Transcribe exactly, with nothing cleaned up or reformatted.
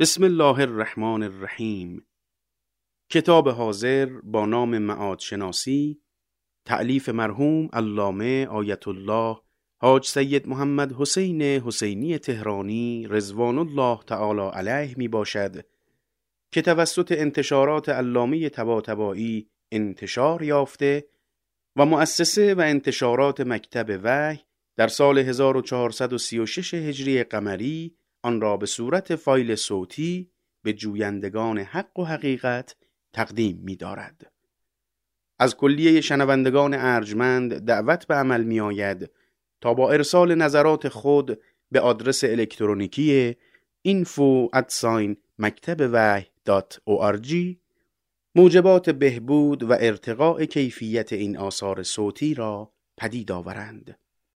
بسم الله الرحمن الرحیم. کتاب حاضر با نام معاد شناسی، تألیف مرحوم علامه آیت الله حاج سید محمد حسین حسینی تهرانی رضوان الله تعالی علیه می باشد که توسط انتشارات علامه طباطبایی انتشار یافته و مؤسسه و انتشارات مکتب وحی در سال هزار و چهارصد و سی و شش هجری قمری آن را به صورت فایل صوتی به جویندگان حق و حقیقت تقدیم می دارد. از کلیه شنوندگان ارجمند دعوت به عمل می آید تا با ارسال نظرات خود به آدرس الکترونیکی اینفو ات مکتب وحی دات او آر جی موجبات بهبود و ارتقاء کیفیت این آثار صوتی را پدید آورند.